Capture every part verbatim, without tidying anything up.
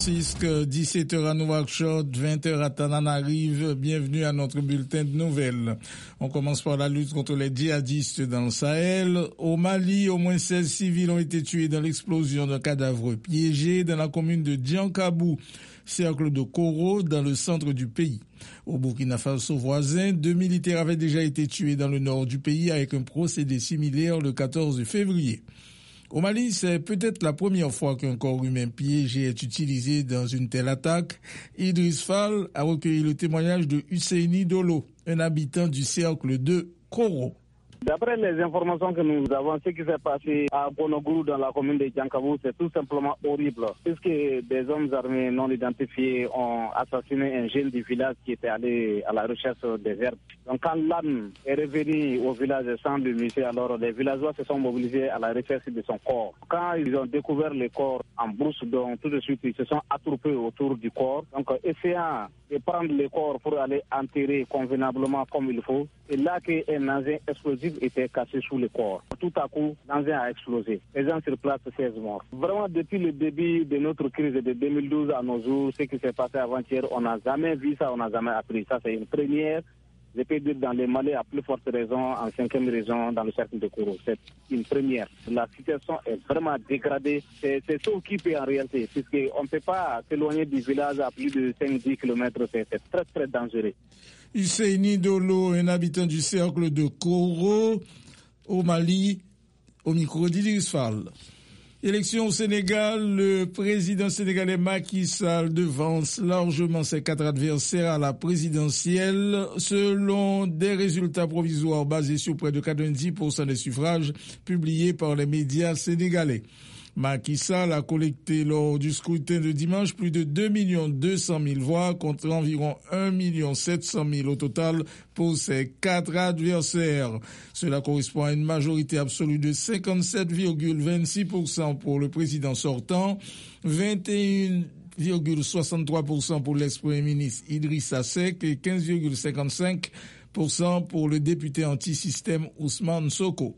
dix-sept heures à Nouakchott, vingt heures à Tananarive. Bienvenue à notre bulletin de nouvelles. On commence par la lutte contre les djihadistes dans le Sahel. Au Mali, au moins seize civils ont été tués dans l'explosion d'un cadavre piégé dans la commune de Diankabou, cercle de Koro, dans le centre du pays. Au Burkina Faso voisin, deux militaires avaient déjà été tués dans le nord du pays avec un procédé similaire le quatorze février. Au Mali, c'est peut-être la première fois qu'un corps humain piégé est utilisé dans une telle attaque. Idriss Fall a recueilli le témoignage de Husseini Dolo, un habitant du cercle de Koro. D'après les informations que nous avons, ce qui s'est passé à Bonogourou dans la commune de Diankabou, c'est tout simplement horrible. Puisque des hommes armés non identifiés ont assassiné un jeune du village qui était allé à la recherche des herbes. Donc quand l'âme est revenue au village sans le monsieur, alors les villageois se sont mobilisés à la recherche de son corps. Quand ils ont découvert le corps en brousse, donc tout de suite ils se sont attroupés autour du corps. Donc essayant de prendre le corps pour aller enterrer convenablement comme il faut. Et là qu'un engin explosif était caché sous le corps. Tout à coup, l'engin a explosé. Les gens sur place, seize morts. Vraiment, depuis le début de notre crise de deux mille douze à nos jours, ce qui s'est passé avant-hier, on n'a jamais vu ça, on n'a jamais appris. Ça, c'est une première. Je peux dire dans les Mali, à plus forte raison, en cinquième raison, dans le cercle de Koro. C'est une première. La situation est vraiment dégradée. C'est, c'est ça qui peut en réalité, puisqu'on ne peut pas s'éloigner du village à plus de cinq à dix kilomètres. C'est, c'est très, très dangereux. Husseini Dolo, un habitant du cercle de Koro, au Mali, au micro d'Idriss Fall. Élection au Sénégal, le président sénégalais Macky Sall devance largement ses quatre adversaires à la présidentielle selon des résultats provisoires basés sur près de quatre-vingt-dix pour cent des suffrages publiés par les médias sénégalais. Macky Sall a collecté lors du scrutin de dimanche plus de deux millions deux cent mille voix contre environ un million sept cent mille au total pour ses quatre adversaires. Cela correspond à une majorité absolue de cinquante-sept virgule vingt-six pour cent pour le président sortant, vingt et un virgule soixante-trois pour cent pour l'ex-premier ministre Idrissa Seck et quinze virgule cinquante-cinq pour cent pour le député anti-système Ousmane Sonko.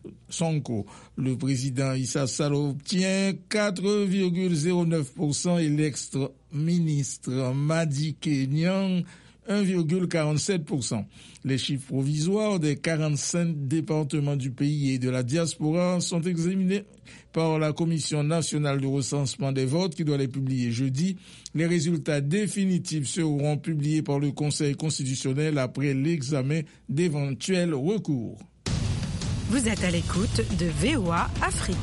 Sonko. Le président Issa Sall obtient quatre virgule zéro neuf pour cent et l'ex-ministre Madické Niang un virgule quarante-sept pour cent. Les chiffres provisoires des quarante-cinq départements du pays et de la diaspora sont examinés par la Commission nationale de recensement des votes qui doit les publier jeudi. Les résultats définitifs seront publiés par le Conseil constitutionnel après l'examen d'éventuels recours. Vous êtes à l'écoute de V O A Afrique.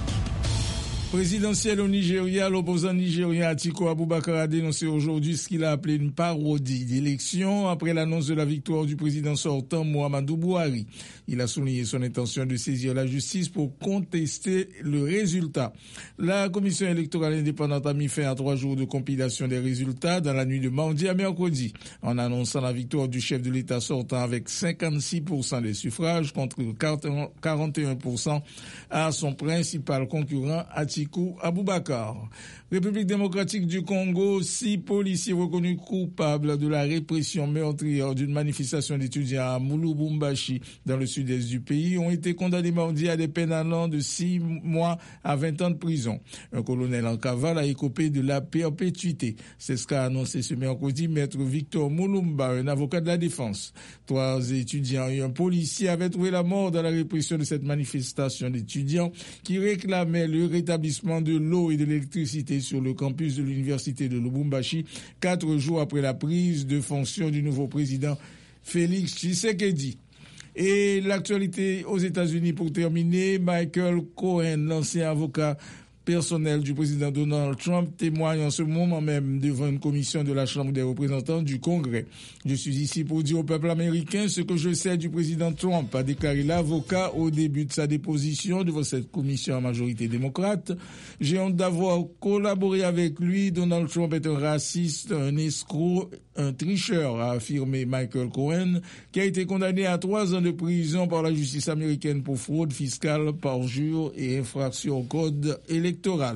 Présidentiel au Nigeria, l'opposant nigérien Atiku Abubakar a dénoncé aujourd'hui ce qu'il a appelé une parodie d'élection après l'annonce de la victoire du président sortant Muhammadu Buhari. Il a souligné son intention de saisir la justice pour contester le résultat. La commission électorale indépendante a mis fin à trois jours de compilation des résultats dans la nuit de mardi à mercredi, en annonçant la victoire du chef de l'État sortant avec cinquante-six pour cent des suffrages contre quarante et un pour cent à son principal concurrent Atiku Abubakar. République démocratique du Congo, six policiers reconnus coupables de la répression meurtrière d'une manifestation d'étudiants à Moulubumbashi dans le sud-est du pays ont été condamnés mardi à des peines allant de six mois à vingt ans de prison. Un colonel en cavale a écopé de la perpétuité. C'est ce qu'a annoncé ce mercredi maître Victor Moulumba, un avocat de la défense. Trois étudiants et un policier avaient trouvé la mort dans la répression de cette manifestation d'étudiants qui réclamaient le rétablissement de l'eau et de l'électricité sur le campus de l'université de Lubumbashi, quatre jours après la prise de fonction du nouveau président Félix Tshisekedi. Et l'actualité aux États-Unis pour terminer, Michael Cohen, l'ancien avocat personnel du président Donald Trump, témoigne en ce moment même devant une commission de la Chambre des représentants du Congrès. Je suis ici pour dire au peuple américain ce que je sais du président Trump, a déclaré l'avocat au début de sa déposition devant cette commission à majorité démocrate. J'ai honte d'avoir collaboré avec lui. Donald Trump est un raciste, un escroc, un tricheur, a affirmé Michael Cohen, qui a été condamné à trois ans de prison par la justice américaine pour fraude fiscale, parjure et infraction au code électoral.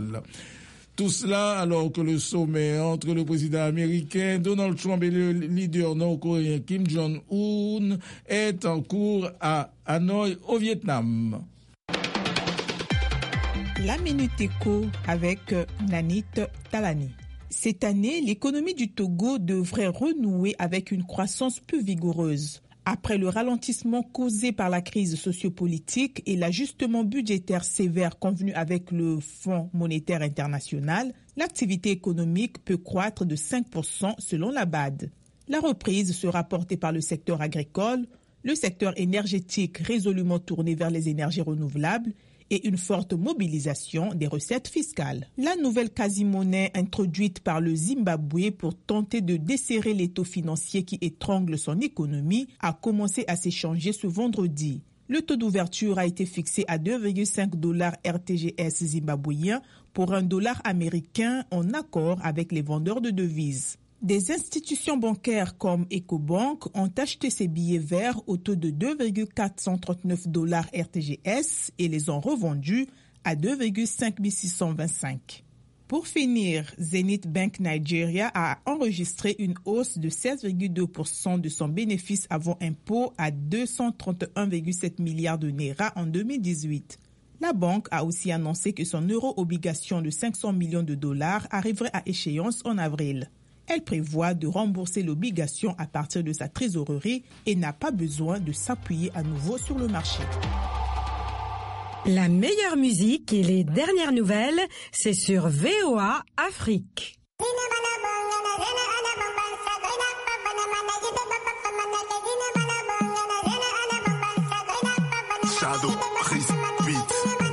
Tout cela alors que le sommet entre le président américain Donald Trump et le leader nord-coréen Kim Jong-un est en cours à Hanoï au Vietnam. La Minute Éco avec Nanit Talani. Cette année, l'économie du Togo devrait renouer avec une croissance plus vigoureuse. Après le ralentissement causé par la crise sociopolitique et l'ajustement budgétaire sévère convenu avec le Fonds monétaire international, l'activité économique peut croître de cinq pour cent selon la B A D. La reprise sera portée par le secteur agricole, le secteur énergétique résolument tourné vers les énergies renouvelables et une forte mobilisation des recettes fiscales. La nouvelle quasi-monnaie introduite par le Zimbabwe pour tenter de desserrer l'étau financier qui étrangle son économie a commencé à s'échanger ce vendredi. Le taux d'ouverture a été fixé à deux virgule cinq dollars R T G S zimbabwéens pour un dollar américain en accord avec les vendeurs de devises. Des institutions bancaires comme Ecobank ont acheté ces billets verts au taux de deux virgule quatre cent trente-neuf dollars R T G S et les ont revendus à deux virgule cinq mille six cent vingt-cinq. Pour finir, Zenith Bank Nigeria a enregistré une hausse de seize virgule deux pour cent de son bénéfice avant impôt à deux cent trente et un virgule sept milliards de naira en deux mille dix-huit. La banque a aussi annoncé que son euro-obligation de cinq cents millions de dollars arriverait à échéance en avril. Elle prévoit de rembourser l'obligation à partir de sa trésorerie et n'a pas besoin de s'appuyer à nouveau sur le marché. La meilleure musique et les dernières nouvelles, c'est sur V O A Afrique. Shadow, Chris Beats.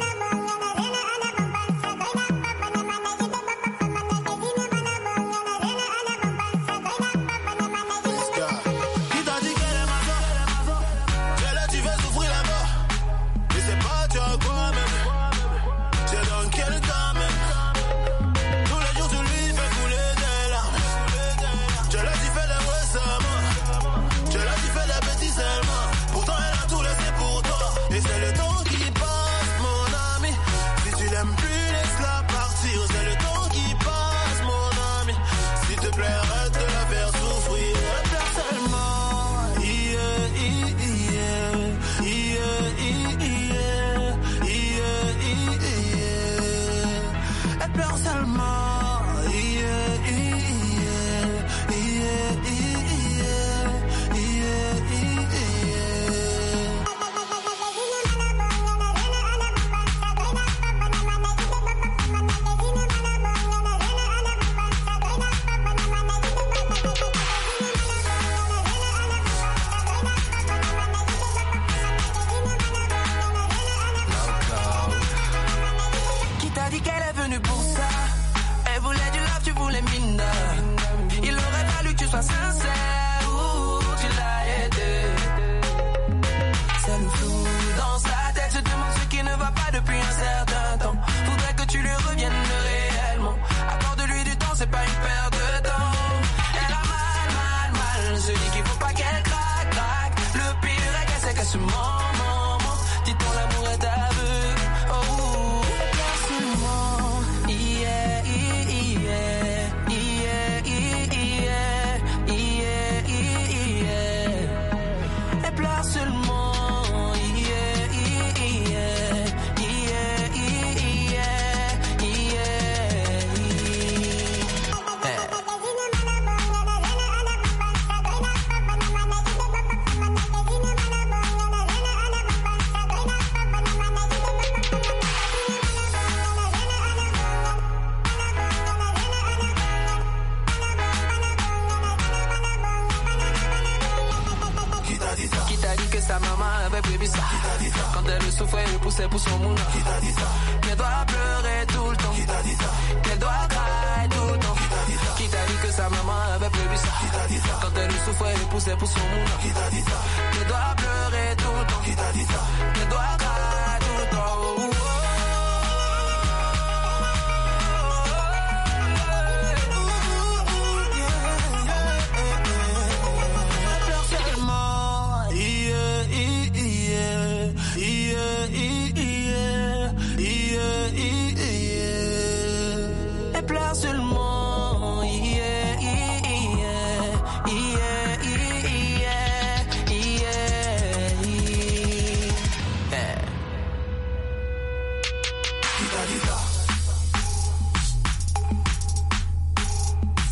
sa maman avait prévu ça. Quand elle souffrait, elle poussait pour son moulin. Qu'elle doit pleurer tout le temps. Qu'elle doit craindre tout le temps. Qui t'a dit que sa maman avait prévu ça? Quand elle souffrait, elle poussait pour son moulin. Qu'elle doit pleurer tout le temps. Qu'elle doit craindre tout le temps.